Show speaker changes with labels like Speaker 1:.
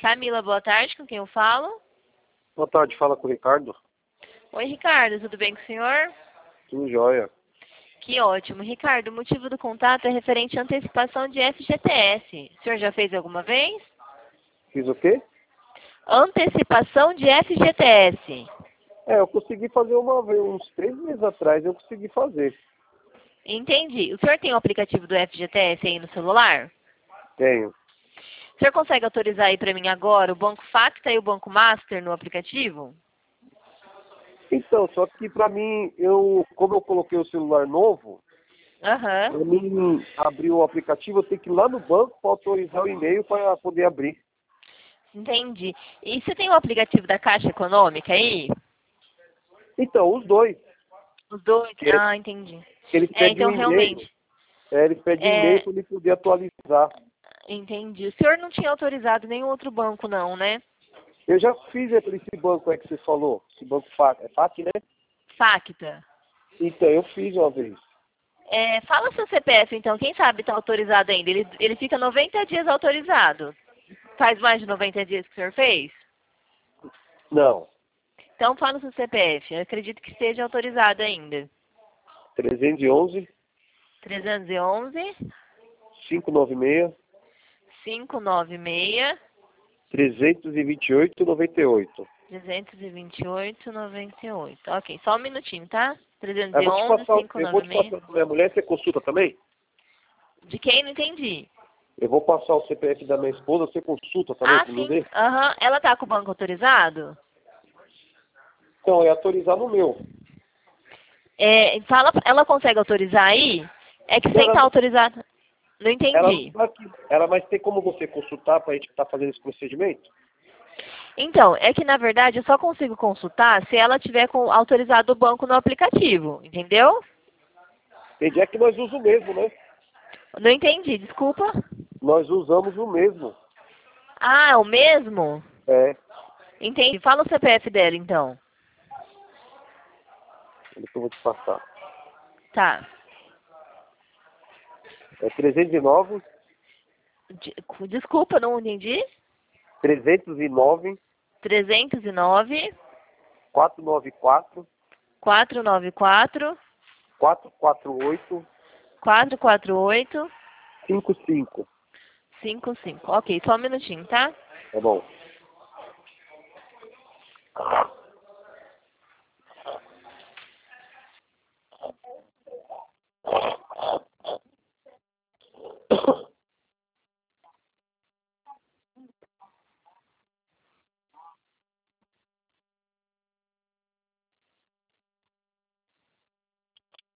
Speaker 1: Camila, boa tarde, com quem eu falo?
Speaker 2: Boa tarde, fala com o Ricardo.
Speaker 1: Oi, Ricardo, tudo bem com o senhor?
Speaker 2: Tudo jóia.
Speaker 1: Que ótimo. Ricardo, o motivo do contato é referente à antecipação de FGTS. O senhor já fez alguma vez?
Speaker 2: Fiz o quê?
Speaker 1: Antecipação de FGTS.
Speaker 2: Eu consegui fazer uma vez, uns 3 meses atrás, eu consegui fazer.
Speaker 1: Entendi. O senhor tem o aplicativo do FGTS aí no celular?
Speaker 2: Tenho.
Speaker 1: O senhor consegue autorizar aí para mim agora o Banco Facta e o Banco Master no aplicativo?
Speaker 2: Então, só que pra mim, como eu coloquei o celular novo,
Speaker 1: Aham.
Speaker 2: pra mim abrir o aplicativo, eu tenho que ir lá no banco para autorizar o e-mail para poder abrir.
Speaker 1: Entendi. E você tem o aplicativo da Caixa Econômica aí?
Speaker 2: Então, os dois.
Speaker 1: Os dois?
Speaker 2: Que
Speaker 1: Ah, entendi.
Speaker 2: eles pedem
Speaker 1: Então
Speaker 2: um e-mail.
Speaker 1: realmente.
Speaker 2: Eles pedem um e-mail
Speaker 1: É,
Speaker 2: para ele poder atualizar.
Speaker 1: entendi. O senhor não tinha autorizado nenhum outro banco, não, né?
Speaker 2: Eu já fiz esse banco aí que você falou. Esse banco FAC. É FAC, né?
Speaker 1: Facta.
Speaker 2: Então, eu fiz uma vez.
Speaker 1: Fala seu CPF, então. Quem sabe está autorizado ainda. Ele fica 90 dias autorizado. Faz mais de 90 dias que o senhor fez?
Speaker 2: Não.
Speaker 1: Então fala o seu CPF. Eu acredito que esteja autorizado ainda.
Speaker 2: 311
Speaker 1: 311
Speaker 2: 596
Speaker 1: 596
Speaker 2: 328 98.
Speaker 1: 328 98. Ok, só um minutinho, tá?
Speaker 2: Eu vou te
Speaker 1: 311
Speaker 2: passar, eu vou te
Speaker 1: 596.
Speaker 2: passar para minha mulher, você consulta também?
Speaker 1: De quem? Não entendi.
Speaker 2: Eu vou passar o CPF da minha esposa, você consulta também
Speaker 1: Ah,
Speaker 2: para me
Speaker 1: sim.
Speaker 2: ver?
Speaker 1: Aham. Ela tá com o banco autorizado?
Speaker 2: Então, é autorizar no meu.
Speaker 1: Ela consegue autorizar aí? É que sem
Speaker 2: Ela,
Speaker 1: estar autorizado. Não
Speaker 2: ela não
Speaker 1: entendi.
Speaker 2: está aqui. Ela, mas tem como você consultar para a gente estar fazendo esse procedimento?
Speaker 1: Então, é que na verdade eu só consigo consultar se ela tiver autorizado o banco no aplicativo, entendeu?
Speaker 2: Entendi, é que nós usamos o mesmo, né?
Speaker 1: Não entendi, desculpa.
Speaker 2: Nós usamos o mesmo.
Speaker 1: Ah, é o mesmo?
Speaker 2: É,
Speaker 1: Entendi. Fala o CPF dela, então.
Speaker 2: ele que eu vou te passar.
Speaker 1: Tá.
Speaker 2: É 309
Speaker 1: Desculpa, não entendi.
Speaker 2: 309
Speaker 1: 309
Speaker 2: 494
Speaker 1: 494
Speaker 2: 448
Speaker 1: 448
Speaker 2: 55.
Speaker 1: 55. Ok, só um minutinho, tá?
Speaker 2: Tá bom.